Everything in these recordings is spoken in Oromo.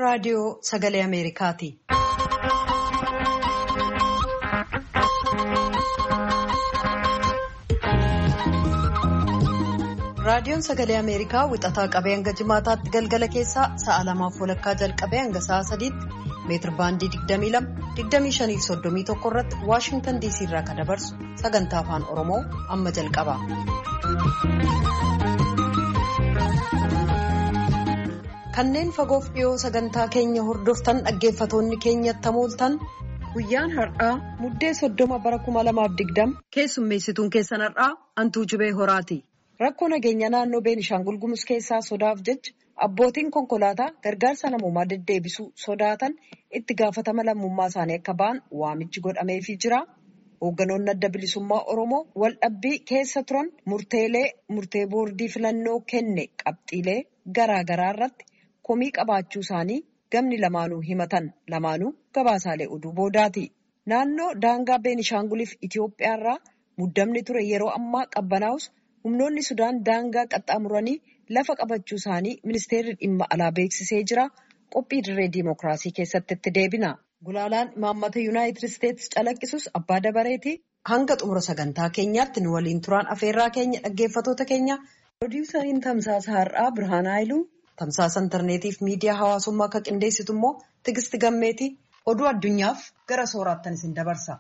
raadiyoo Sagalee Ameerikaati. Raadiyoon Sagalee Ameerikaa wixataa qabee hanga jimaataatti galgala keessaa sa'a 2:00 jalqabee hanga sa'a 3:00 meetir baandii 22-25-31 irratti Waashingtan DC irraa kan dabarsu sagantaa afaan Oromoo amma jalqaba. Kanneen fagoof dhiyoo sagantaa keenya hordoftan dhaggeeffatoonni keenyatti mooltan guyyaan har'aa muddee 30 bara 2020 keessummeessituun keessan har'aa Antuu Jibee Horaati. Rakkoo nageenya naannoo Beenishaangul Gumuz keessaa sodaaf jecha abbootiin konkolaataa gargaarsa namoomaa deddeebisuu sodaatan itti gaafatama lammummaa isaanii akka ba'an waamichi godhameefii jira. Hoogganoonni adda bilisummaa Oromoo waldhabbii keessa turan murtee boordii filannoo kenne qabxiilee garaagaraa irratti komii qabaachuu isaanii gamni lamaanuu himatan. Lamaanuu gabaasaalee oduu boodaati. Naannoo daangaa Beenishaanguliif Itoophiyaarraa muddamni ture yeroo ammaa qabbanaa'us humnoonni Sudaan daangaa qaxxaamuranii lafa qabachuu isaanii ministeerri dhimma alaa beeksisee jira. Qophii dirree diimokiraasii keessatti itti deebina. Gulaalaan imaammata Yuunaayitid Isteetsi calaqqisus abbaa dabareeti. Hanga xumura sagantaa keenyaatti nu waliin turaan afeerraa keenya dhaggeeffatoota keenya. Pirodiisariin tamsaasa har'aa Birhaan Haayiluu, tamsaasa intarneetiif miidiyaa hawaasummaa akka qindeessitu immoo Tigisti Gammeeti. Oduu addunyaaf gara sooraattan isin dabarsa.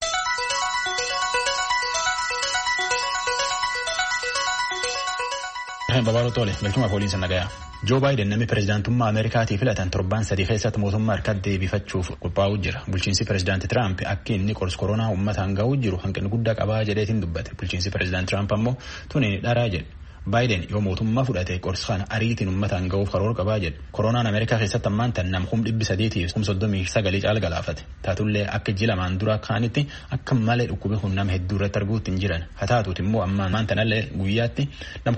Babaaroo Tole, galchuma fooliinsa nagayaa. Joo Baayiden namni pireezidaantummaa Ameerikaatii filatan torban 3 keessatti mootummaa harkatti deebifachuuf qophaa'uu jira. Bulchiinsi pireezidaantii Tiraamp akka inni qorsa koronaa uummataan ga'uu jiru hanqina guddaa qabaa jedheetiin dubbate. Bulchiinsi pireezidaantii Tiraamp ammoo tuni dharaa jedhe. Baayiden yoo mootummaa fudhate qorsa kana ariitiin uummataan ga'uuf karoora qabaa jedhe. Koronaan Ameerikaa keessatti ammaan tan nam 339 caala galaafate. Taatullee akka iji lamaan dura kaanitti akka malee dhukkubi kun nama hedduu irratti arguutti hin jiran. Haa taatuuti immoo ammaan tanallee guyyaatti nam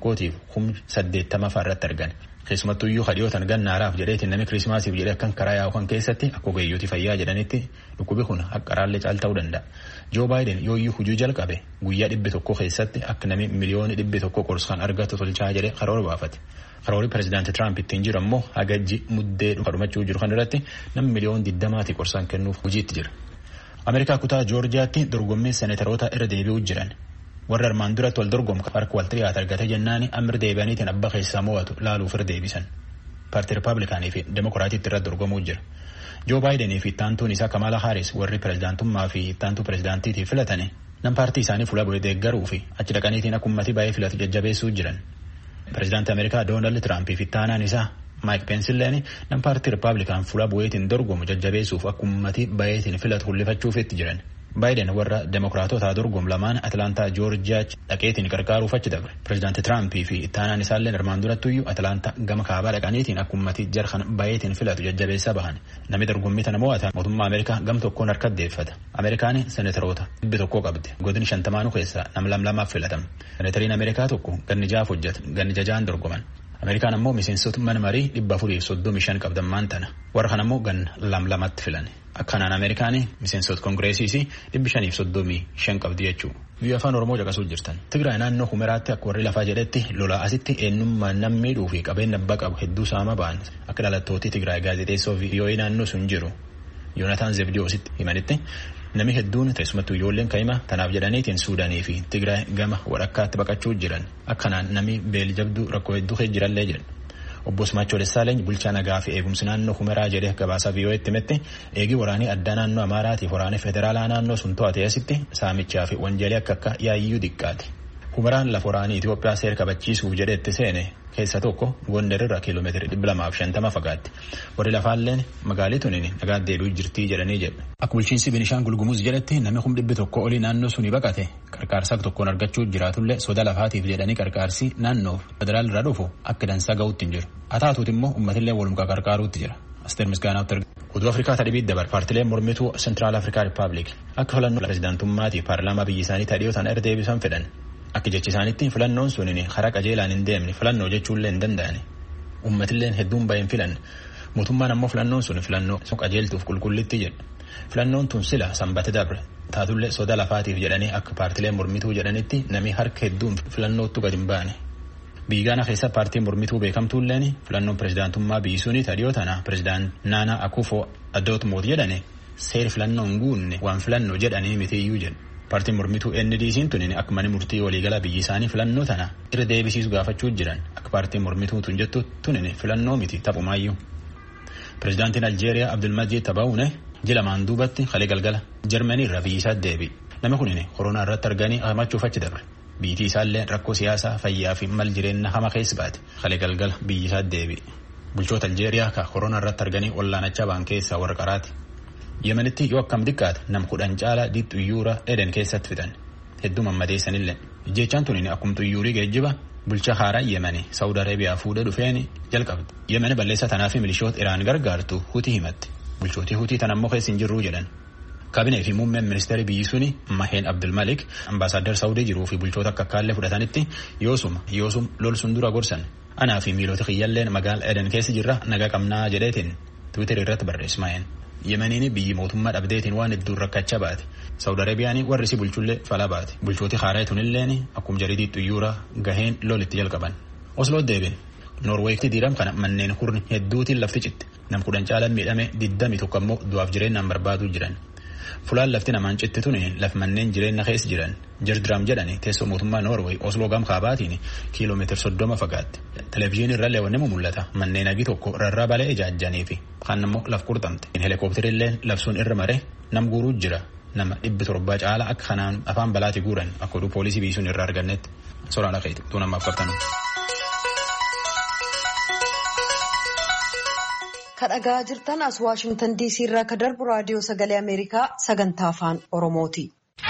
180 irratti argan. Keessumattuu iyyuu kadhiyootan gannaaraaf jedheetiin namni kiriismaasiif jedhee akkan karaa yaa'u keessatti akka ogeeyyooti fayyaa jedhanitti dhukkubi kun akka raallee caal ta'uu danda'a. Joo Baayiden yoo iyyuu hujii jalqabe guyyaa 100 keessatti akka namni miliyoona 100 qorsa kan argatu tolchaa jedhee karoora baafate. Karoorri pireezidaantii Tiraamp ittiin jiru ammoo hagajji muddee dhumachuu jiru kan irratti namni miliyoona 20 qorsaan kennuuf hojiitti jira. Ameerikaa kutaa Joorjiyaatti dorgommii seneetaroota irra deebi'uu jiran. Warra armaan duratti wal dorgomka harka wal xiriyaata argate jennaani amma deebi'aniitiin abbaa keessaa mo'atu laaluuf irra deebisan. Paartii Rippaabilikaanii fi Demokiraatiitti irratti dorgomuu jira. Joo Baayidenii fi ittaantuun isaa Kamala Haaris warri pireezidaantummaa fi ittaantuu pireezidaantiitiif filatane nam paartii isaanii fuula bu'ee deeggaruu fi achi dhaqaniitiin akka uummatii baay'ee filatu jajjabeessuu jiran. Pireezidaantii Ameerikaa Doonaald Tiraamp fi ittaanaan isaa Maayik Peensilleen nam paartii Rippaabilikaan fuula bu'eetiin dorgomu jajjabeessuuf akka uummatii baay'eetiin filatu hul'ifachuuf itti jiran. Baayiden warra Demokiraatota dorgomu lamaan Atlaantaa Joorjiyaa dhaqeetiin gargaaruuf achi dabre. Pireezidaantii Tiraampii fi ittaanaan isaallee armaan durattuyyuu Atlaantaa gama kaabaa dhaqaniitiin akka uummatii jarhan baay'eetiin filatu jajjabeessaa bahan. Namni dorgommii tana mo'atan mootummaa Ameerikaa gam tokkoon harka deeffata. Ameerikaan seneetaroota 100 qabdi. Godin 50 keessaa nam 2 filatama. Seneetariin Ameerikaa tokko ganni 6 hojjeta. Ganni 6 dorgoman. Ameerikaan ammoo miseensota mana marii 435 qabdammaan tana. Warra kan ammoo gan 2 filan. Akkanaan Ameerikaanii miseensota Kongireesiis 535 qabdi jechuudha. Biyya afaan Oromoo caqasuu jirtan. Tigraay naannoo Humeraatti akka warri lafaa jedhetti lolaa asitti eenyummaa namni miidhuu fi qabeenya abbaa qabu hedduu saama ba'an. Akka dhalattooti Tigraay gaazexeessoo VOA naannoo sun jiru Yoonataan Zebdiyoositti himanitti namni hedduun teessumattuu ijoolleen ka'ima tanaaf jedhaniitiin Suudaanii fi Tigraay gama walakkaatti baqachuu jiran. Akkanaan namni beeljabduu rakkoo hedduu jirallee jedhan. Obbo Simaachoo Dessaaleny bulchaa nagaa fi eegumsi naannoo Humeraa jedhee gabaasa VOA'tti himetti eegi waraanii addaa naannoo Amaaraatiif waraanii federaalaa naannoo sun to'ate asitti saamichaa fi wanjeelee akka yaayyuu diqqaati. Humeraan lafa waraanii Itoophiyaa seera kabachiisuuf jedheetti seene keessa tokko Gondarirraa kiiloomeetirii 250 fagaatti. Warri lafaalleen magaalii tuniin nagaa deebi'uu jirtii jedhanii jedhu. Akka bulchiinsi Beenishaangul Gumuz jedhetti namni 100 olii naannoo sunii baqate qarqaarsa tokkoon argachuu jiraatullee soda lafaatiif jedhanii qarqaarsi naannoof federaalirraa dhufu akka dansaa ga'uutti hin jiru. Haa taatuuti immoo uummatillee walumkaa qarqaaruutti jira. Asteer Misgaanaatti argina. Oduu Afrikaa tadhibiit dabar paartileen mormituu Sentiraal Afrikaa Rippaabilik akka filannoo pireezidaantummaatiif paarlaamaa biyya isaanii tadhiyootaan irra deebisan fedhan. Akka jechi isaaniitti filannoon suniin karaa qajeelaan hin deemne filannoo jechuullee hin danda'ani. Uummatilleen hedduun baay'een filan. Mootummaan ammoo filannoon sun filannoo qajeeltuuf qulqullitti jedha. Filannoon tun sila sanbate dabre. Taatullee soda lafaatiif jedhanii akka paartileen mormituu jedhanitti namni harka hedduun filannootti gadi hin baane. Biyya keessa paartiin mormituu beekamtuulleen filannoon pirezidaantummaa biyyi suni dhiyoo tana pirezidaant Nana Akufo-Addo mootii jedhane seera filannoon guunne waan filannoo jedhanii mitiyyuu jedhu. Paartiin mormituu NDC'n tunin akka mana murtii waliigala biyyi isaanii filannoo tana irra deebisiisu gaafachuu jiran akka paartiin mormituu tun jettu tunin filannoo miti taphumaayyuu. Pirezidaantiin Aljeeriyaa Abdulmajid Tabawune jila maan duubatti kalee galgala Jarmanii irraa biyyi isaa deebi. Nama kunin koronaa irratti arganii hamachuuf achi dabre. Biyyi isaallee rakkoo siyaasaa fayyaa fi mal jireenya hama keessa baate kalee galgala biyyi isaa deebi. Bulchoota Aljeeriyaa ka koronaa irratti arganii wallaanachaa ba'an keessaa warra qaraati. Yemenitti yoo akkam xiqqaate nam 10 caalaa xiyyaara Eden keessatti fidan. Hedduu mammadeessanillee. Jechaan tunin akkuma xiyyaarii geejjiba bulchaa haaraa Yemeni Saawud Arabiyaa fuudhee dhufeen jalqabde. Yemeni balleessa tanaa fi milishoota Iraan gargaartu Hutii himatti. Bulchootii Hutii tan ammoo keessa hin jirru jedhan. Kabinee fi muummeen ministeera biyyi suni Maheen Abdulmalik ambaasaadar Saawudii jiruu fi bulchoota akka kaallee fudhatanitti yoosum lol sun dura gorsan. Anaa fi miilota kiyyalleen magaala Eden keessa jirra nagaa qabnaa jedheetiin Tiwiitar irratti barreesse Maheen. Yemeniin biyyi mootummaa dhabdeetiin waan hedduun rakkachaa baate. Saawud Arabiyaan warri si bulchullee falaa baate. Bulchooti haaraa tunilleen akkuma jaridii xiyyaara gaheen lolitti jalqaban. Osloo deebin. Noorweekti diiram kana manneen hurni hedduutiin lafti citte. Nam 10 caalaan miidhame 21 ammoo du'aaf jireenyaan barbaaduu jiran. Fulaan lafti namaan citte tuni laf manneen jireenya keessa jiran. Jardraam jedhani teessoo mootummaa Noorweey Osloo gam kaabaatiin kiiloomeetira 30 fagaatte. Televezyiinii irra leewwanni mul'ata. Manneen hagi tokko rarraa balee ijaajjanii fi kaan ammoo laf qurxamte. Helikoophiterillee labsuun irra mare nam guuruu jira. Nama 700 caalaa akka kanaan afaan balaati guuran akka oduu poolisii biisuun irraa argannetti. Soraan dhaqeeti. Tuun ammaaf qabtanu. Kadhagaa jirtan as Waashingtan DC irraa ka darbu raadiyoo sagalee Ameerikaa sagantaa afaan Oromooti.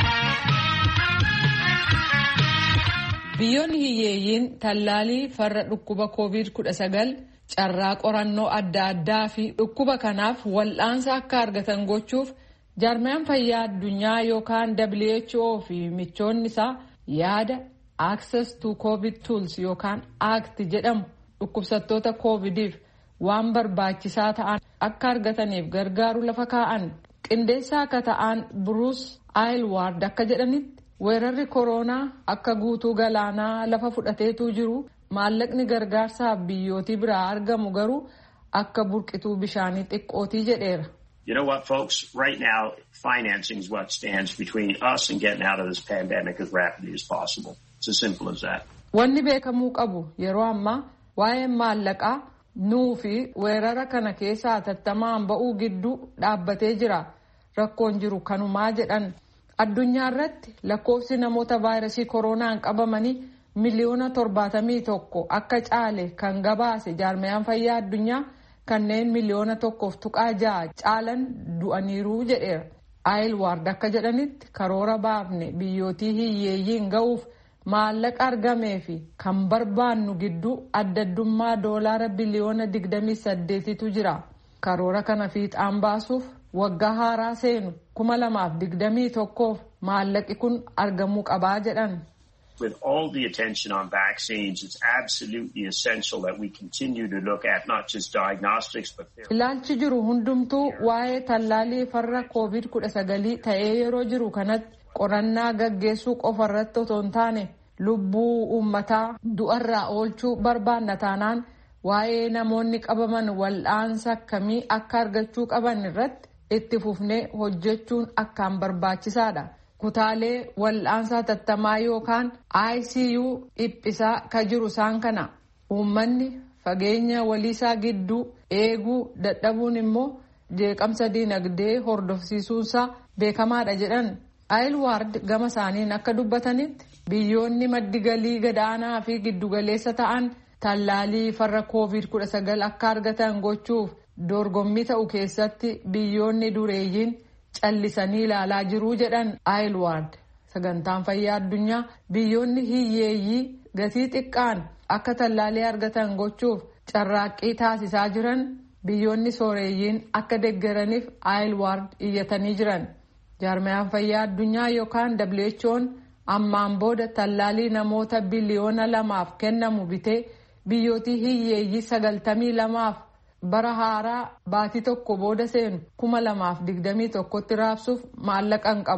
Biyyoonni hiyyeeyyiin tallaalii farra dhukkuba COVID-19 carraa qorannoo adda addaa fi dhukkuba kanaaf wal'aansa akka argatan gochuuf jaarmayaan fayyaa addunyaa yookaan WHO fi michoonni isaa yaada Access to COVID Tools yookaan ACT jedhamu dhukkubsattoota COVIDiif waan barbaachisaa ta'an akka argataniif gargaaru lafa kaa'an. Qindeessaa akka ta'an Bruce Aylward akka jedhanitti weerarri koronaa akka guutuu galaanaa lafa fudhateetu jiru maallaqni gargaarsaaf biyyootii biraa argamu garuu akka burqituu bishaanii xiqqootii jedheera. You know what, folks? Right now, financing is what stands between us and getting out of this pandemic as rapidly as possible. It's as simple as that. Wanni beekamuu qabu yeroo ammaa waa'ee maallaqaa nuu fi weerara kana keessaa hatattamaan ba'uu gidduu dhaabbatee jira. Rakkoon jiru kanumaa jedhan. Addunyaa irratti lakkoofsi namoota vaayirasii koronaan qabamanii miliyoona 71 akka caale kan gabaase jaarmayaan fayyaa addunyaa kanneen miliyoona 1.6 caalan du'aniiru jedheera. Aylward akka jedhanitti karoora baafne biyyootii hiyyeeyyiin ga'uuf maallaqa argamee fi kan barbaannu gidduu addaddummaa doolaara biliyoona 28tu jira. Karoora kana fiixaan baasuuf waggaa haaraa seenu 2021f maallaqi kun argamuu qabaa jedhan. With all the attention on vaccines, it's absolutely essential that we continue to look at not just diagnostics but ilaalchi jiru hundumtuu waa'ee tallaalii farra COVID-19 ta'ee yeroo jiru kanatti qorannaa gaggeessuu qofarratti otoo hin taane lubbuu uummataa du'arraa oolchuu barbaanna taanaan waa'ee namoonni qabaman wal'aansa akkamii akka argachuu qaban irratti itti fufnee hojjechuun akkaan barbaachisaadha. Kutaalee wal'aansa hatattamaa yookaan ICU dhiphisaa ka jiru isaan kana uummanni fageenya waliisaa gidduu eeguu dadhabuun immoo jeeqamsa dinagdee hordofsiisuusaa beekamaadha jedhan. Aylward gama isaaniin akka dubbatanitti biyyoonni maddi galii gadaanaa fi giddugaleessa ta'an tallaalii farra COVID-19 akka argatan gochuuf dorgommii ta'u keessatti biyyoonni dureeyyiin callisanii ilaalaa jiruu jedhan. Aylward sagantaan fayyaa addunyaa biyyoonni hiyyeeyyii gatii xiqqaan akka tallaalii argatan gochuuf carraaqqii taasisaa jiran biyyoonni sooreeyyiin akka deeggaraniif Aylward iyyatanii jiran. Jaarmayaan fayyaa addunyaa yookaan WHO'n ammaan booda tallaalii namoota biliyoona 2f kennamu bitee biyyootii hiyyeeyyii 92f bara haaraa baatii tokko booda seenu 2021tti raabsuuf maallaqan qabu.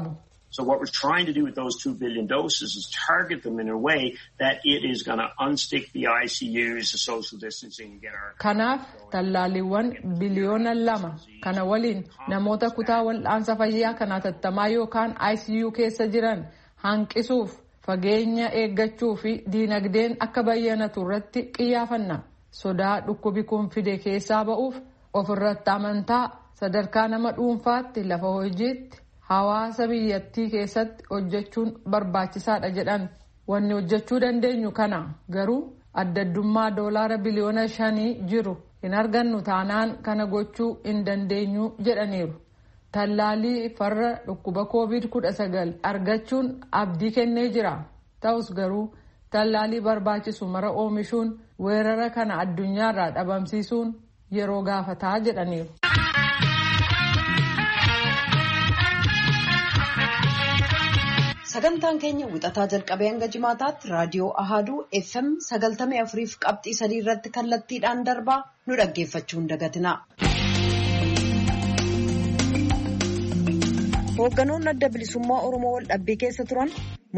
So what we're trying to do with those 2 billion doses is target them in a way that it is going to unstick the ICUs, the social distancing, and get our... Kanaaf tallaaliiwwan biliyoona 2 kana waliin namoota kutaa wal'aansa fayyaa kan hatattamaa yookaan ICU keessa jiran hanqisuuf fageenya eeggachuu fi diinagdeen akka bayyanatu irratti xiyyeeffanna. Sodaa dhukkubi kun fide keessaa ba'uuf ofirratti amantaa sadarkaa nama dhuunfaatti lafa hojiitti hawaasa biyyattii keessatti hojjechuun barbaachisaadha jedhan. Wanni hojjechuu dandeenyu kana garuu addaddummaa doolaara biliyoona 5 jiru hin argannu taanaan kana gochuu hin dandeenyu jedhaniiru. Tallaalii farra dhukkuba COVID-19 argachuun abdii kennee jira. Ta'us garuu tallaalii barbaachisu mara oomishuun weerara kana addunyaarraa dhabamsiisuun yeroo gaafataa jedhaniiru. Sagantaan keenya wixataa jalqabee hanga jimaataatti raadiyoo Ahaduu FM 94.3 irratti kallattiidhaan darbaa nu dhaggeeffachuu hin dagatinaa. Hoogganoonni adda bilisummaa Oromoo wal dhabbii keessa turan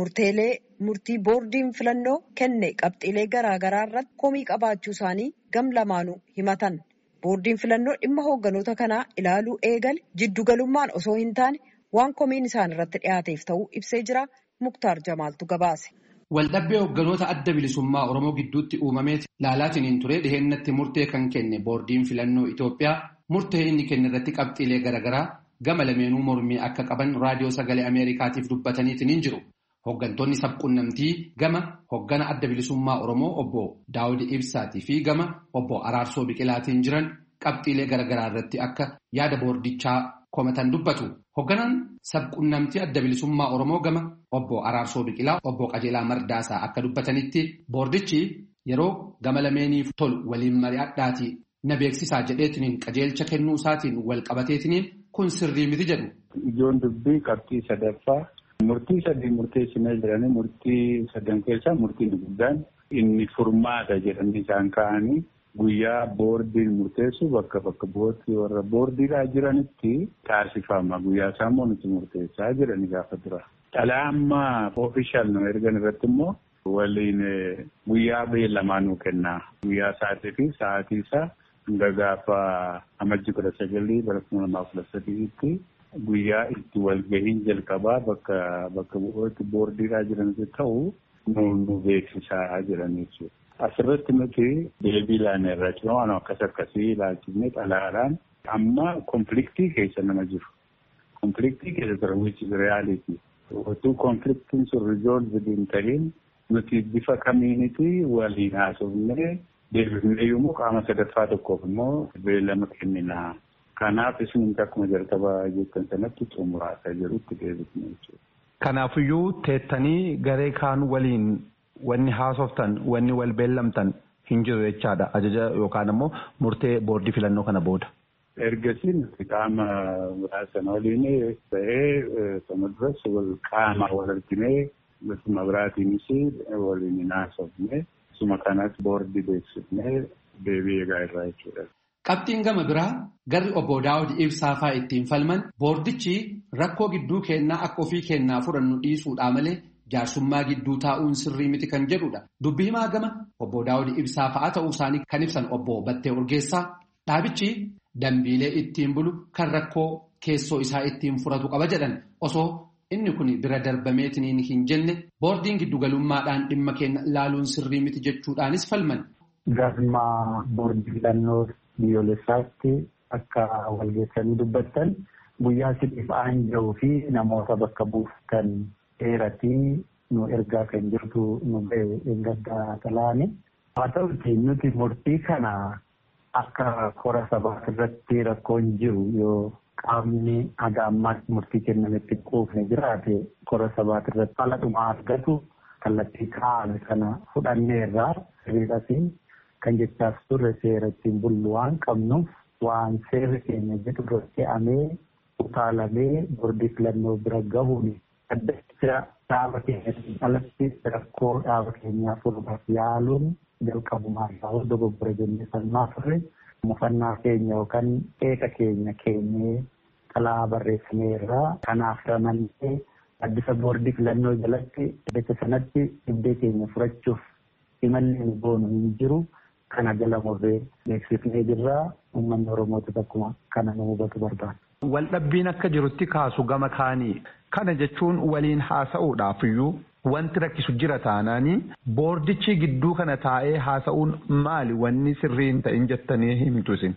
murtii boordiin filannoo kenne qabxiilee garaagaraa irratti komii qabaachuu isaanii gam lamaanuu himatan. Boordiin filannoo dhimma hoogganoota kanaa ilaaluu eegale jiddugalummaan osoo hin taane waan komiin isaan irratti dhiyaateef ta'uu ibsee jira. Muktaar Jamaaltu gabaase. Waldhabbee hoogganoota adda bilisummaa Oromoo gidduutti uumameeti laalaatiin ture dhihennatti murtee kan kenne boordiin filannoo Itoophiyaa murtee inni kenne irratti qabxiilee garaagaraa gama lameenuu mormii akka qaban raadiyoo sagalee Ameerikaatiif dubbataniitiin hin jiru. Hooggantoonni sabquunnamtii gama hooggana adda bilisummaa Oromoo obbo Daawud Ibsaatii fi gama obbo Araarsoo Biqilaatiin jiran qabxiilee garaagaraa irratti akka yaada boordichaa komatan dubbatu. Hoogganaan sabquunnamtii adda bilisummaa Oromoo gama obbo Araarsoo Biqilaa obbo Qajeelaa Mardaasaa akka dubbatanitti boordichi yeroo gama lameeniif tolu waliin mari'adhaatii na beeksisaa jedheetiniin qajeelcha kennuu isaatiin wal qabateetiniin kun sirrii miti jedhu. Ijoon dubbii qabxii sadaffaa murtii sadii murteessinee jiranii murtii sadan keessaa murtiin guddaan inni furmaata jedhanii isaan ka'anii. Guyyaa boordiin murteessu bakka bu'ootti warra boordiidhaa jiranitti taasifama. Guyyaa isaan nuti murteessaa jiranii gaafa dura. Dhalaa amma ofishaal nu ergan irratti immoo waliin guyyaa beellamaa nuu kenna. Guyyaa sa'aatii fi sa'aatii isaa hanga gaafa amajjii 19 bara 2013tti guyyaa itti walgahiin jalqabaa bakka bu'ootti boordiidhaa jiranitti ta'u nu beeksisaa jiranii jechuudha. Asirratti nuti deebii ilaanee irraa jiru waan akkasii ilaalchifnee xalaadhaan amma konfliktii keessa nama jiru. Konfliktii keessa ture which is reality. Otoo konfliktiin sun resolved hin ta'in nuti bifa kamiiniti waliin haasofnee deebifnee yommuu qaama sadaffaa tokkoof immoo beellama kennina. Kanaaf isin akkuma jalqabaa jettan sanatti xumuraasaa jirutti deebifnee jechuudha. Kanaafiyyuu teettanii garee kaan waliin wanni haasoftan wanni wal beellamtan hin jiru jechaadha ajaja yookaan immoo murtee boordii filannoo kana booda. Ergasii nuti qaama biraasan waliin ta'ee sana duras qaama wal arginee bifa biraatiinis waliin haasofnee suma kanas boordii beeksifnee deebii eegaa irraa jechuudha. Qabxiin gama biraa garri obbo Daawud Ibsaa fa'aa ittiin falman boordichi rakkoo gidduu kennaa akka ofii kennaa furannu dhiisuudhaa malee jaarsummaa gidduu taa'uun sirrii miti kan jedhudha. Dubbii himaa gama obbo Daawud Ibsaa fa'aa ta'uu isaanii kan ibsan obbo Battee Urgeessaa dhaabichi dambiilee ittiin bulu kan rakkoo keessoo isaa ittiin furatu qaba jedhan osoo inni kun bira darbameetiniin hin jenne boordiin giddugalummaadhaan dhimma keenya ilaaluun sirrii miti jechuudhaanis falman. Galma boordii filannoo biyyoolessaatti akka walgeessanii dubbattan guyyaa sibiif aanja'uu fi namoota bakka buuftan dheeratii nu ergaa kan jirtu nu ba'e eeggaddaa talaani. Haa ta'uti nuti murtii kana akka kora sabaa irratti rakkoon jiru yoo qaamni haga ammaatti murtii kennametti quufne jiraate kora sabaa irratti fala dhumaa argatu kallattii kaa'ame kana fudhanneerraa hiriirasii kan jechaas turre seera ittiin bullu waan qabnuuf waan seerri keenya jedhu irra fe'amee utaalamee boordii filannoo bira gahuun addacha dhaaba keenyatti alatti rakkoo dhaaba keenyaa furuudhaaf yaaluun jalqabumaa isaa dogoggora jennee falmaa turre mufannaa keenya yookaan qeeqa keenya keenyee xalaa barreessineerraa kanaaf ramannee addisa boordii filannoo jalatti bakka sanatti dhibdee keenya furachuuf imalli nu boonu hin jiru kana jala murree beeksifnee jirra uummanni Oromoota akkuma kana nu hubatu barbaada. Waldhabbiin akka jirutti kaasu gama kaanii kana jechuun waliin haasa'uudhaaf iyyuu wanti rakkisu jira taanaanii boordichi gidduu kana taa'ee haasa'uun maali wanni sirriin ta'in jettanii himtu isin?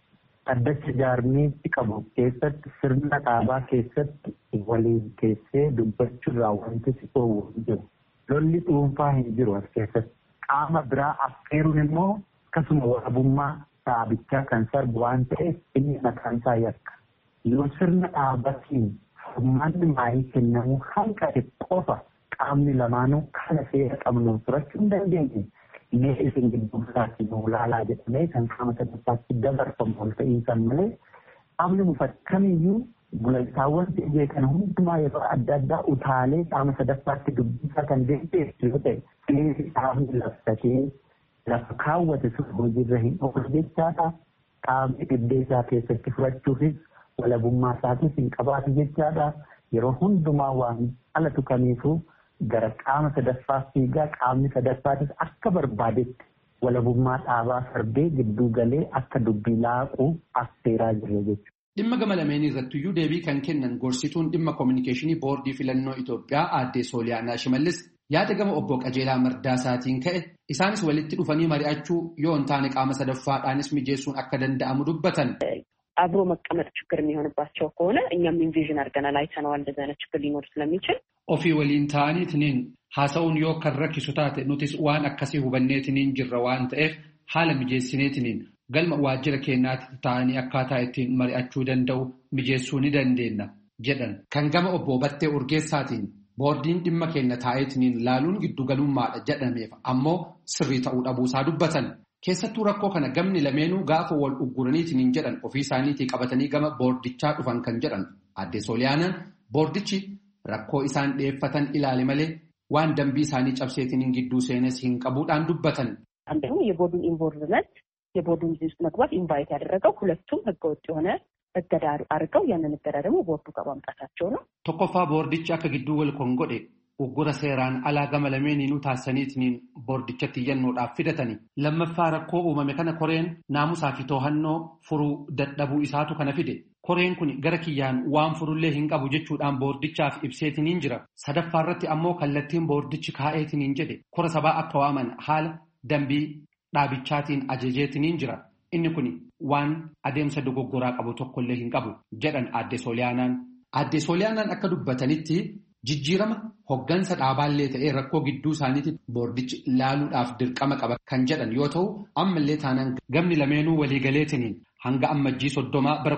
Addacha jaarmiitti qabu keessatti sirna dhaabaa keessatti waliin keessee dubbachuurraa wanti si oowwu hin jiru. Lolli dhuunfaa hin jiru as keessatti. Qaama biraa affeeruun immoo akkasuma walabummaa dhaabichaa kan sarbu waan ta'eef inni mataan isaa yakka. Yoo sirna dhaabatiin furmaanni maayii kennamuu hanqate qofa qaamni lamaanuu kana seera qabnuun turachuu hin dandeenye. Mee isin gidduu isaatti nu laalaa jedhamee kan qaama sadaffaatti dabarfamu ol ta'iisan malee qaamni mufakkamiyyuu gulantaawwan ta'ee kana hundumaa yeroo adda addaa utaalee qaama sadaffaatti dubbisaa kan deemteessu yoo ta'e seerri qaamni labsatee lafa kaawwate sun hojiirra hin oolu jechaadha. Qaamni dhibdee isaa keessatti furachuufis walabummaa isaatis hin qabaatu jechaadha. Yeroo hundumaa waan alatu kamiifuu gara qaama sadaffaa fiigaa qaamni sadaffaatis akka barbaadetti walabummaa dhaabaa sarbee gidduu galee akka dubbii laaquu affeeraa jira jechuudha. Dhimma gama lameenii irrattiyyuu deebii kan kennan gorsituun dhimma koominikeeshinii boordii filannoo Itoophiyaa aadde Sooliyaanaa Shimallis yaada gama obbo Qajeelaa Mardaasaatiin ka'e isaanis walitti dhufanii mari'achuu yoo hin taane qaama sadaffaadhaanis mijeessuun akka danda'amu dubbatan. አብሮ መቀመጥ ችግር የሚሆንባቸው ከሆነ እኛም ኢንቪዥን አድርገናል አይተነዋል እንደዚህ አይነት ችግር ሊኖር ስለሚችል ofii waliin ta'aniitiin haasa'uun yoo kan rakkisu taate nutis waan akkasii hubanneetiin jirra waan ta'eef haala mijeessineetiin galma waajjira keenyaatti ta'anii akkaataa ittiin mari'achuu danda'u mijeessuu ni dandeenya jedhan. Kan gama obbo Battee Urgeessaatiin boordiin dhimma keenya taa'eetiin laaluun giddugalummaadha jedhameef ammoo sirrii ta'uu dhabuusaa dubbatan. Keessattuu rakkoo kana gamni lameenuu gaafa wal ugguraniitiin jedhan ofii isaaniitii qabatanii gama boordichaa dhufan kan jedhan aadde Sooliyaanaan boordichi rakkoo isaan dhiyeeffatan ilaale malee waan dambii isaanii cabseetiin gidduu seenes hin qabuudhaan dubbatan. አንደኛው የቦርዱን ኢንቮልቭመንት የቦርዱን ውስጥ መግባት ኢንቫይት ያደረገው ሁለቱም ህገወጥ የሆነ እገዳ አድርገው ያንን እገዳ ደግሞ ቦርዱ ጋር ማምጣታቸው ነው። tokkoffaa boordichi akka gidduu wal kongodhe uggura seeraan alaa gama lameeninuu taasisaniitiin boordichatti iyyannoodhaaf fidatanii lammaffaa rakkoo uumame kana koreen naamusaa fi to'annoo furuu dadhabuu isaatu kana fide. Koreen kun gara kiyyaan waan furullee hin qabu jechuudhaan boordichaaf ibseetiin jira. Sadaffaa irratti ammoo kallattiin boordichi kaa'eetiin jedhe kora sabaa akka waaman haala dambii dhaabichaatiin ajajeetiin jira. Inni kun waan adeemsa dogoggoraa qabu tokkollee hin qabu jedhan aadde Sooliyaanaan. Aadde Sooliyaanaan akka dubbatanitti jijjiirama hoggansa dhaabaallee ta'ee rakkoo gidduu isaaniitti boordichi laaluudhaaf dirqama qaba kan jedhan yoo ta'u ammallee taanaan gamni lameenuu waliigaleetiin hanga ammajjii 30 bara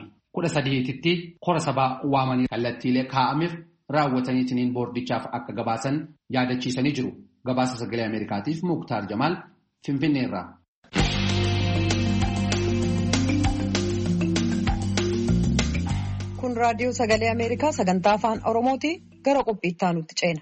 2013tti kora sabaa waamanii kallattiilee kaa'ameef raawwataniitiin boordichaaf akka gabaasan yaadachiisanii jiru. Gabaasa sagalee Ameerikaatiif Muktaar Jamaal Finfinneerraa. Kun raadiyoo sagalee Ameerikaa sagantaa afaan Oromooti gara qophiitti aanutti ceena.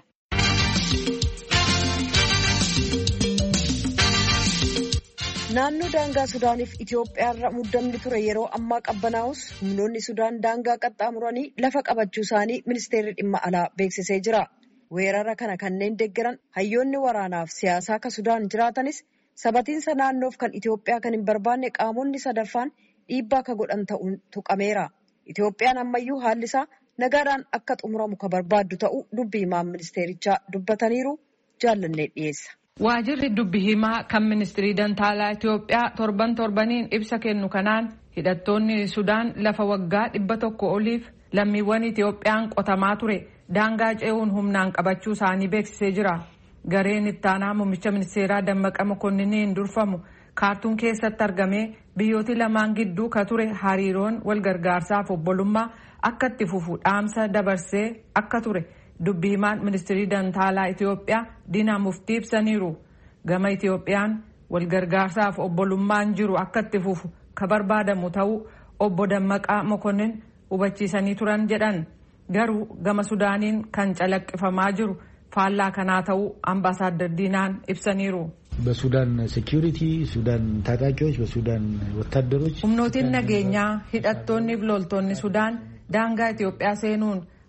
Naannoo daangaa Sudaaniif Itoophiyaarra muddamni ture yeroo ammaa qabbanaa'us humnoonni Sudaan daangaa qaxxaamuranii lafa qabachuu isaanii ministeerri dhimma alaa beeksisee jira. Weerara kana kanneen deeggaran hayyoonni waraanaaf siyaasaa akka Sudaan jiraatanis sabatiinsa naannoof kan Itoophiyaa kan hin barbaanne qaamonni sadaffaan dhiibbaa akka godhan ta'uun tuqameera. Itoophiyaan ammayyuu haalli isaa nagaadhaan akka xumuramu ka barbaaddu ta'uu dubbi himaa ministeerichaa dubbataniiru jaallannee dhiyeessa. Waajirri dubbi himaa kan ministirii dantaalaa Itoophiyaa torbaniin ibsa kennu kanaan hidhattoonni Sudaan lafa waggaa 100 oliif lammiiwwan Itoophiyaan qotamaa ture daangaa ce'uun humnaan qabachuu isaanii beeksisee jira. Gareen ittaanaa muummicha ministeeraa Dammaqa Mokonniiniin durfamu kaartuun keessatti argamee biyyooti lamaan gidduu ka ture hariiroon wal gargaarsaaf obbolummaa akka itti fufu dhaamsa dabarsee akka ture dubbi himaan ministirii dantaalaa Itoophiyaa Diinaa Muftii ibsaniiru. Gama Itoophiyaan wal gargaarsaaf obbolummaan jiru akka itti fufu ka barbaadamu ta'uu obbo Dammaqaa Mokonnin hubachiisanii turan jedhan. Garuu gama Sudaaniin kan calaqqifamaa jiru faallaa kanaa ta'uu ambaasaadder Diinaan ibsaniiru. በሱዳን ሴኩሪቲ ሱዳን ታጣቂዎች በሱዳን ወታደሮች humnootiin nageenyaa hidhattoonni fi loltoonni Sudaan daangaa Itoophiyaa seenuun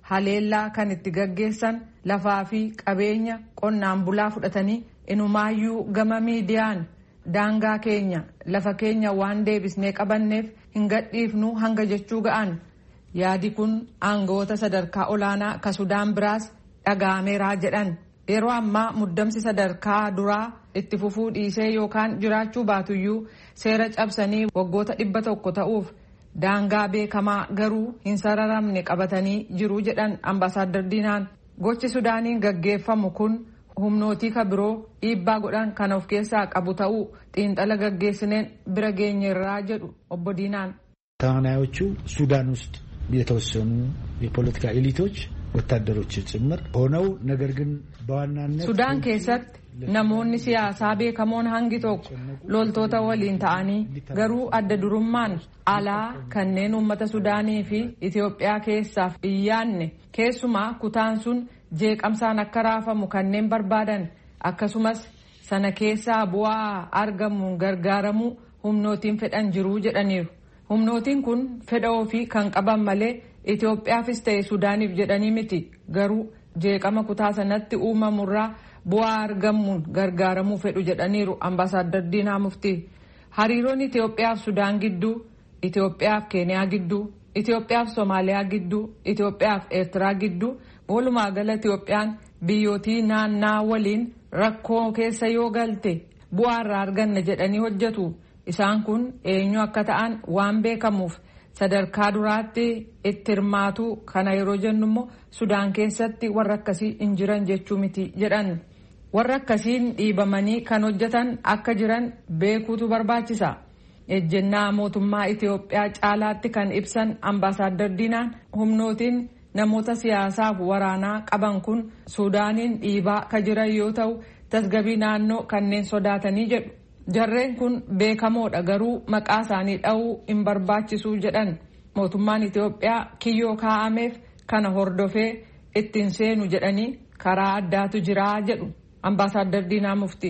haleellaa kan itti gaggeessan lafaa fi qabeenya qonnaan bulaa fudhatanii inumaayyuu gama miidiyaan daangaa keenya lafa keenya waan deebisnee qabanneef hin gadhiifnu hanga jechuu ga'an. Yaadi kun aangawoota sadarkaa olaanaa ka Sudaan biraas dhaga'ameeraa jedhan. Yeroo ammaa muddamsi sadarkaa duraa itti fufuu dhiisee yookaan jiraachuu baatuyyuu seera cabsanii waggoota 100 ta'uuf daangaa beekamaa garuu hin sararamne qabatanii jiru jedhan Ambaasaadder Diinaan. Gochi Sudaaniin gaggeeffamu kun humnootii ka biroo dhiibbaa godhan kan of keessaa qabu ta'uu xiinxala gaggeessineen bira geenyeerraa jedhu obbo Diinaan. ተዋናዮቹ ሱዳን ውስጥ የተወሰኑ የፖለቲካ ኤሊቶች ወታደሮች ጭምር ሆነው ነገር ግን በዋናነት ሱዳን keessatti namoonni siyaasaa beekamoon hangi tokko loltoota waliin ta'anii garuu adda durummaan alaa kanneen uummata Sudaanii fi Itoophiyaa keessaaf iyyaanne keessumaa kutaan sun jeeqamsaan akka raafamu kanneen barbaadan akkasumas sana keessaa bu'aa argamuun gargaaramuu humnootiin fedhan jiruu jedhaniiru. Humnootiin kun fedha ofii kan qaban malee Itoophiyaafis ta'e Sudaaniif jedhanii miti garuu jeeqama kutaa sanatti uumamurraa bu'aa argamuun gargaaramuu fedhu jedhaniiru Ambaasaadder Diinaa Muftii. Hariiroon Itoophiyaaf Sudaan gidduu, Itoophiyaaf Keeniyaa gidduu, Itoophiyaaf Somaaliyaa gidduu, Itoophiyaaf Eertiraa gidduu walumaa gala Itoophiyaan biyyootii naannaa waliin rakkoo keessa yoo galte bu'aa irraa arganna jedhanii hojjetu. Isaan kun eenyu akka ta'an waan beekamuuf sadarkaa duraatti itti hirmaatu kana yeroo jennu immoo Sudaan keessatti warra akkasii hin jiran jechuu miti jedhan. Warra akkasiin dhiibamanii kan hojjetan akka jiran beekuutu barbaachisa. Ejjennaa mootummaa Itoophiyaa caalaatti kan ibsan Ambaasaadder Diinaan humnootiin namoota siyaasaaf waraanaa qaban kun Sudaaniin dhiibaa ka jiran yoo ta'u tasgabbii naannoo kanneen sodaatanii jedhu. Jarreen kun beekamoodha garuu maqaa isaanii dha'uu hin barbaachisu jedhan. Mootummaan Itoophiyaa kiyyoo kaa'ameef kana hordofee ittiin seenu jedhanii karaa addaatu jira jedhu Ambaasaadder Diinaa Muftii.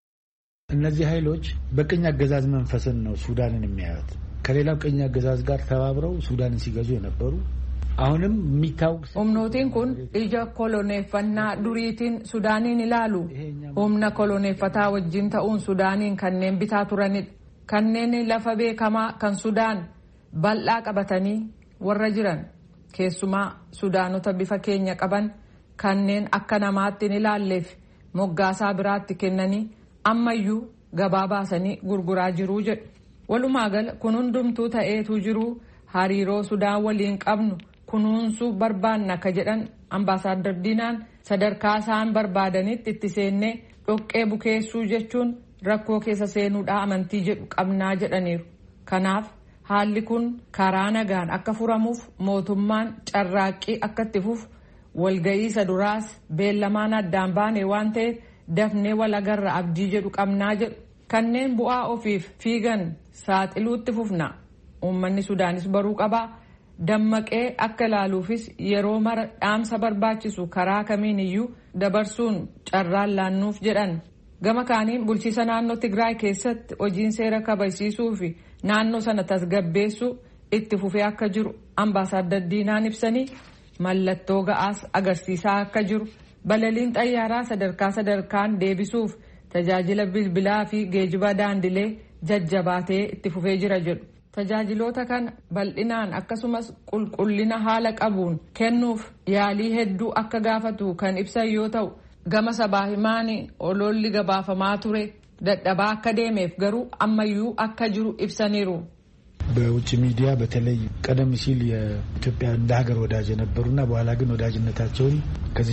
እነዚህ ኃይሎች በቅኝ አገዛዝ መንፈስን ነው ሱዳንን የሚያዩት። ከሌላው ቅኝ አገዛዝ ጋር ተባብረው ሱዳንን ሲገዙ የነበሩ አሁንም የሚታወቅ humnootiin kun ija koloneeffannaa duriitiin Sudaaniin ilaalu humna koloneeffataa wajjin ta'uun Sudaaniin kanneen bitaa turanidha. Kanneen lafa beekamaa kan Sudaan bal'aa qabatanii warra jiran keessumaa Sudaanota bifa keenya qaban kanneen akka namaatti hin ilaalleef moggaasaa biraatti kennanii ammayyuu gabaa baasanii gurguraa jiruu jedhu. Walumaa gala kun hundumtuu ta'eetu jiru hariiroo Sudaan waliin qabnu kunuunsuu barbaanna ka jedhan Ambaasaadder Diinaan sadarkaa isaan barbaadanitti itti seennee dhoqqee bukeessuu jechuun rakkoo keessa seenuudha amantii jedhu qabnaa jedhaniiru. Kanaaf haalli kun karaa nagaan akka furamuuf mootummaan carraaqqii akka itti fufu walga'iisa duraas beellamaan addaan baane waan ta'eef dafnee wal agarra abdii jedhu qabnaa jedhu. Kanneen bu'aa ofiif fiigan saaxiluutti fufna. Uummanni Sudaanis baruu qabaa. Dammaqee akka ilaaluufis yeroo mara dhaamsa barbaachisu karaa kamiin iyyuu dabarsuun carraan laannuuf jedhan. Gama kaaniin bulchiisa naannoo Tigraay keessatti hojiin seera kabachiisuu fi naannoo sana tasgabbeessuu itti fufee akka jiru Ambaasaadder Diinaan ibsanii mallattoo ga'aas agarsiisaa akka jiru balaliin xayyaaraa sadarkaan deebisuuf tajaajila bilbilaa fi geejjiba daandilee jajjabaatee itti fufee jira jedhu. Tajaajiloota kana bal'inaan akkasumas qulqullina haala qabuun kennuuf yaalii hedduu akka gaafatu kan ibsan yoo ta'u gama sabaa himaanii ololli gabaafamaa ture dadhabaa akka deemeef garuu ammayyuu akka jiru ibsaniiru. በውጭ ሚዲያ በተለይ ቀደም ሲል የኢትዮጵያ እንደ ሀገር ወዳጅ የነበሩና በኋላ ግን ወዳጅነታቸውን ከዚህ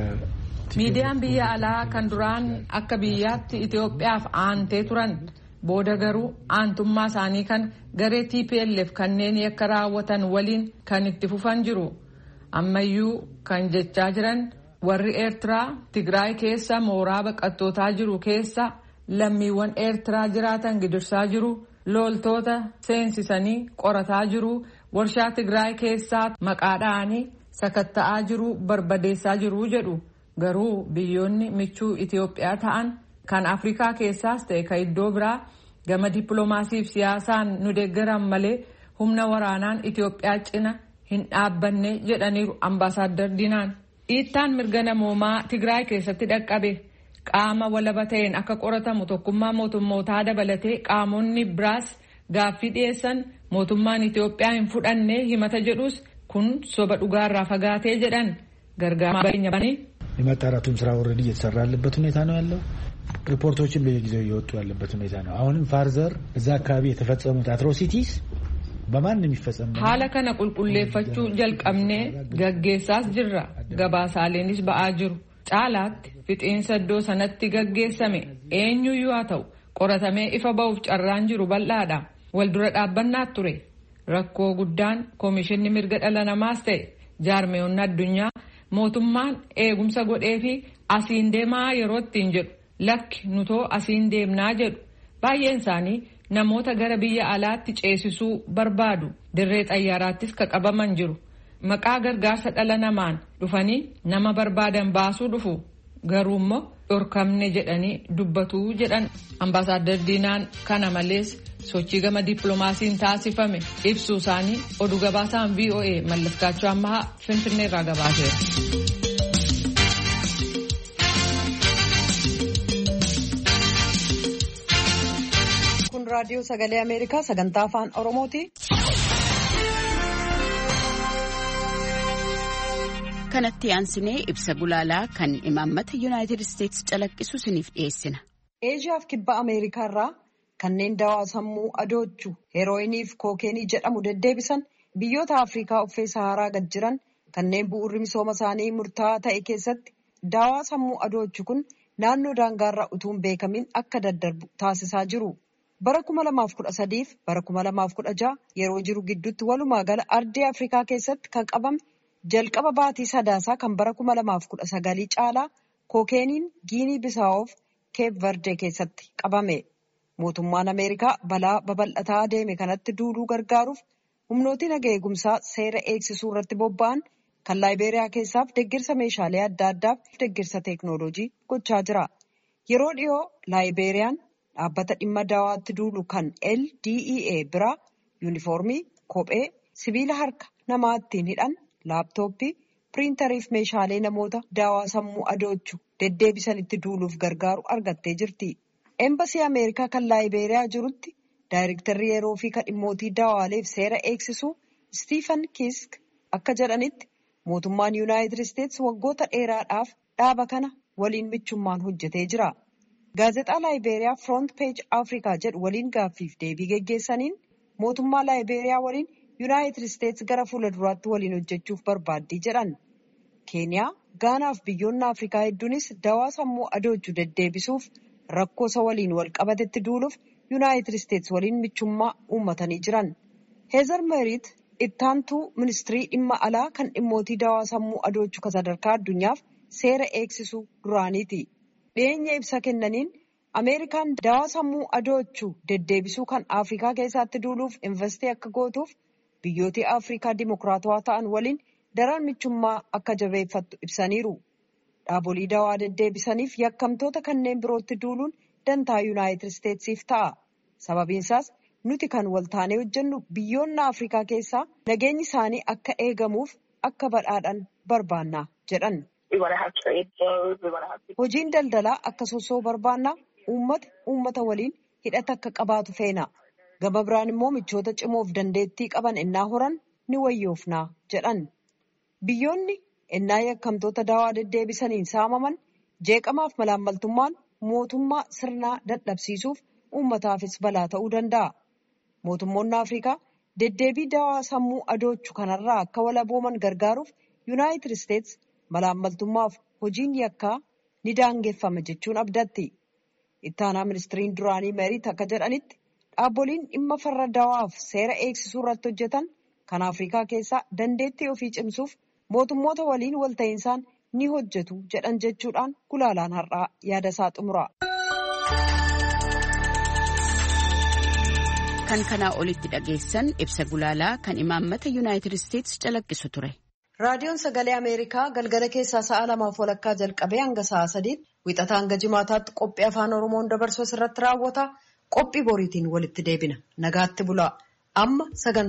ሚዲያን biyya alaa kan duraan akka biyyaatti Itoophiyaaf aantee turan booda garuu aantummaa isaanii kan garee TPLF kanneen yakka raawwatan waliin kan itti fufan jiru. Ammayyuu kan jechaa jiran warri Eertiraa Tigraay keessa mooraa baqattootaa jiru keessa lammiiwwan Eertiraa jiraatan gidirsaa jiru. Loltoota seensisanii qorataa jiru. Warshaa Tigraay keessaa maqaa dha'anii sakatta'aa jiru barbadeessaa jiru jedhu. Garuu biyyoonni michuu Itoophiyaa ta'an kan Afrikaa keessaas ta'e kan iddoo biraa gama dippiloomaasiif siyaasaan nu deeggaran malee humna waraanaan Itoophiyaa cina hin dhaabbanne jedhaniiru ambaasaadder Diinaan. Dhiittaan mirga namoomaa Tigraay keessatti dhaqqabe qaama walaba ta'een akka qoratamu tokkummaa mootummootaa dabalatee qaamonni biraas gaaffii dhiyeessan mootummaan Itoophiyaa hin fudhanne himata jedhus kun soba dhugaarraa fagaatee jedhan gargaarsa baay'ina banii የማጣራቱም ስራ ኦልሬዲ እየተሰራ ያለበት ሁኔታ ነው ያለው። ሪፖርቶችን በየጊዜው እየወጡ ያለበት ሁኔታ ነው። አሁንም ፋርዘር እዛ አካባቢ የተፈጸሙት አትሮሲቲስ በማንም ይፈጸም ሀለ ከነ ቁልቁሌፈቹ ጀልቀምኔ ገጌሳስ ጅራ ገባሳሌኒስ በአጅሩ ጫላት ፊጤንሰ ዶ ሰነቲ ገጌሰሜ ኤኙዩ አተው ቆረተሜ ኢፈባውፍ ጨራን ጅሩ በላዳ ወልዱረ ዳበና ቱሬ ረኮ ጉዳን ኮሚሽን ሚርገ ደለናማስ ተይ ጃርሜውና አዱኛ mootummaan eegumsa godhee fi asiin deemaa yerootti hin jedhu lakki nutoo asiin deemnaa jedhu baay'een isaanii namoota gara biyya alaatti ceesisuu barbaadu dirree xayyaaraattis qabaman jiru maqaa gargaarsa dhala namaan dhufanii nama barbaadan baasuu dhufu garuu immoo dhorkamne jedhanii dubbatuu jedhan ambaasaadder Diinaan. Kana malees sochii gama dippiloomaasiin taasifame ibsuu isaanii oduu gabaasaan VOA Mallaskaachuu Ammahaa Finfinneerraa gabaaseera. Kun raadiyoo sagalee Ameerikaa sagantaa afaan Oromooti. Kanatti aansinee ibsa gulaalaa kan imaammata Yuunaayitid Isteetsi calaqqisu isiniif dhiyeessina. Eeshiyaaf kibba Ameerikaarraa kanneen dawaa sammuu adoochuu heerooyinii fi kookeenii jedhamu deddeebisan biyyoota Afrikaa uffee Saharaa gad jiran kanneen bu'uurri misooma isaanii murtaa'aa ta'e keessatti dawaa sammuu adoochuu kun naannoo daangaarraa utuu hin beekamin akka daddarbu taasisaa jiru. Bara 2013 fi bara 2016 yeroo jiru gidduutti walumaa gala ardii Afrikaa keessatti kan qabame jalqaba baatii sadaasaa kan bara 2019 caalaa kookeeniin Giinii Bisaawoof Keep Verde keessatti qabame. Mootummaan Ameerikaa balaa babal'ataa deeme kanatti duuluu gargaaruuf humnooti naga eegumsaa seera eegsisuu irratti bobba'an kan Laayibeeriyaa keessaaf deeggarsa meeshaalee adda addaaf deeggarsa teeknooloojii gochaa jira. Yeroo dhiyoo Laayibeeriyaan dhaabbata dhimma dawaatti duulu kan LDEA biraa yuunifoormii, kophee, sibiila harka namaa ittiin hidhan, laaptooppii, piriintarii fi meeshaalee namoota dawaa sammuu adoochuu deddeebisanitti duuluuf gargaaru argattee jirti. Eembasii Ameerikaa kan Laayibeeriyaa jirutti daayirektarri yeroo fi kadhimmootii dawaaleef seera eegsisuu Stiifan Kiisk akka jedhanitti mootummaan Yuunaayitid Isteetsi waggoota dheeraadhaaf dhaaba kana waliin michummaan hojjetee jira. Gaazexaa Laayibeeriyaa Front Page Afrikaa jedhu waliin gaaffiif deebii geggeessaniin mootummaa Laayibeeriyaa waliin Yuunaayitid Isteetsi gara fuula duraatti waliin hojjechuuf barbaaddii jedhan. Keeniyaa, Gaanaa fi biyyoonni Afrikaa hedduunis dawaa sammuu adoochuu deddeebisuuf rakkoosa waliin wal qabatetti duuluuf Yuunaayitid Isteetsi waliin michummaa uummatanii jiran. Heezar Meeriit ittaantuu ministirii dhimma alaa kan dhimmootii dawaa sammuu adoochuu kan sadarkaa addunyaaf seera eegsisuu duraaniiti. Dhiyeenya ibsa kennaniin Ameerikaan dawaa sammuu adoochuu deddeebisuu kan Afrikaa keessatti duuluuf investee akka gootuuf biyyooti Afrikaa dimokiraatawaa ta'an waliin daran michummaa akka jabeeffattu ibsaniiru. Dhaabolii dawaa deddeebisaniif yakkamtoota kanneen birootti duuluun dantaa Yuunaayitid Isteetsiif ta'a. Sababiinsaas nuti kan waltaanee hojjennu biyyoonni Afrikaa keessaa nageenyi isaanii akka eegamuuf akka badhaadhan barbaanna jedhan. Hojiin daldalaa akka sossoo barbaanna uummata waliin hidhata akka qabaatu feena. Gama biraan immoo michoota cimoof dandeettii qaban ennaa horan ni wayyoofnaa jedhan. Biyyoonni ennaa yakkamtoota dawaa deddeebisaniin saamaman jeeqamaaf malaammaltummaan mootummaa sirnaa dadhabsiisuuf uummataafis balaa ta'uu danda'a. Mootummoonni Afrikaa deddeebii dawaa sammuu adoochuu kanarraa akka walabooman gargaaruuf Yuunaayitid Isteetsi malaammaltummaaf hojiin yakkaa ni daangeffama jechuun abdatti. Ittaanaa ministiriin duraanii Meeriit akka jedhanitti dhaabboliin dhimma farra dawaaf seera eegsisuu irratti hojjetan kan Afrikaa keessaa dandeettii ofii cimsuuf mootummoota waliin walta'iinsaan ni hojjetu jedhan jechuudhaan gulaalaan har'aa yaada isaa xumura. Kan kanaa olitti dhageessan ibsa gulaalaa kan imaammata Yuunaayitid Isteetsi calaqqisu ture. Raadiyoon Sagalee Ameerikaa galgala keessaa sa'a 2:00 jalqabee hanga sa'a 3 wixataa hanga jimaataatti qophii afaan Oromoon dabarsu irratti raawwata. Qophii boriitiin walitti deebina. Nagaatti bulaa. Amma sagantaa